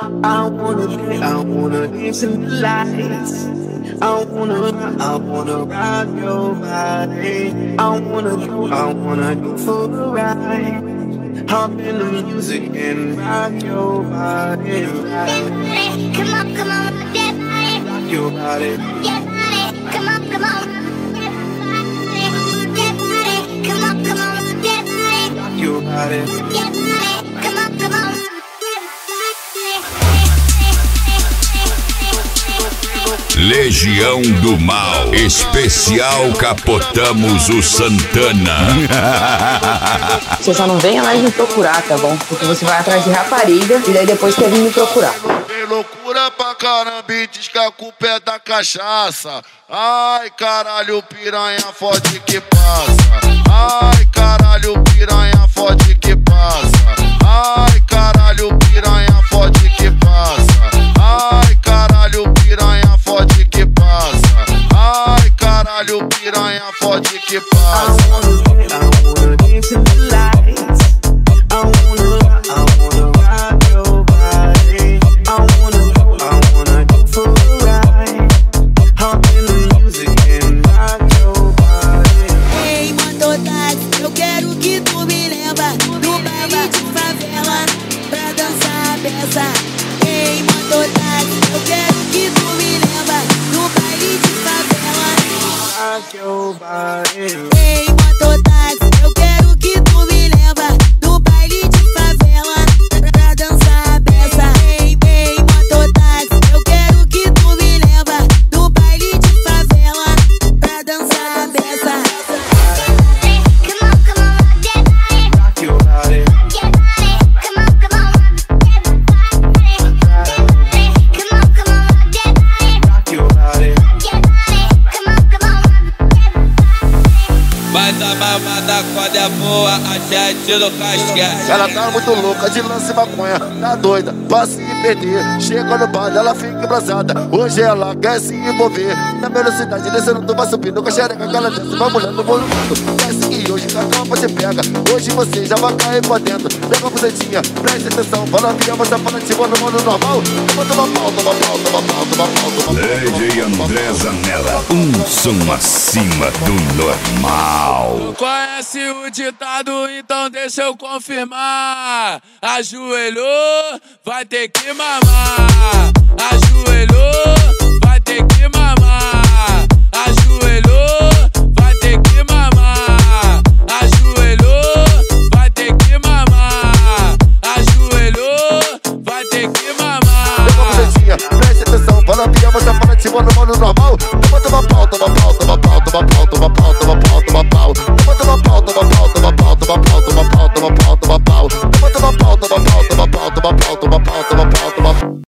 I wanna dance in the lights. I wanna rock your body. I wanna go for the ride. Hop in the music and rock your body. Come on, rock that body. Rock your body. That body. Come on, rock that body. Come on, rock that body. Rock your body. That body. Come on. Legião do Mal, especial Capotamos o Santana. Você só não venha mais me procurar, tá bom? Porque você vai atrás de rapariga e daí depois quer vir me procurar. Tem loucura pra caramba e diz que a culpa é da cachaça. Ai, caralho, piranha fode que passa. Ai, caralho, piranha fode que passa. Ai, caralho, piranha fode que passa. Ai, caralho, piranha fode que passa. Ai, caralho, piranha fode que passa. I wanna dance in the lights. I wanna rock your body. I wanna go for a ride. Hop in the music and rock your body. Ei, mototáxi, eu quero que tu me leva no baile de favela pra dançar a beça. Ei, mototáxi, eu quero que tu me leva no baile de favela. Rock your body. Ei, mototáxi, eu quero que tu me leva no baile de favela pra dançar a beça. Ei, mototáxi, eu quero que tu me leva no baile de favela pra dançar a beça. Come on, rock that body. Rock your body. That body. Come on, rock that body. Come on, rock that body. Rock your body. That body. Come on. Mas a mamada quando é boa, a gente no casquete. Ela tá muito louca de lance e maconha, tá doida pra se perder. Chega no bar, ela fica embrasada. Hoje ela quer se envolver. Na velocidade descendo, tu vai subindo com a xereca que ela desce, vai mulher no movimento. Desce que hoje na cama você pega. Hoje você já vai cair pra dentro. Pega a buzetinha, preste atenção. Fala via, você fala tipo no modo normal. Toma pau, toma pau, toma pau, toma pau, toma pau. DJ André Zanella, um som acima do normal. Conhece o ditado, então deixa eu confirmar. Ajoelhou, vai ter que mamar. Ajoelhou, vai ter que mamar. Ajoelhou, vai ter que mamar. Ajoelhou, vai ter que mamar. Ajoelhou, vai ter que mamar. Pega a buzetinha, preste atenção. Fala via, você fala tipo no modo normal. Toma pau,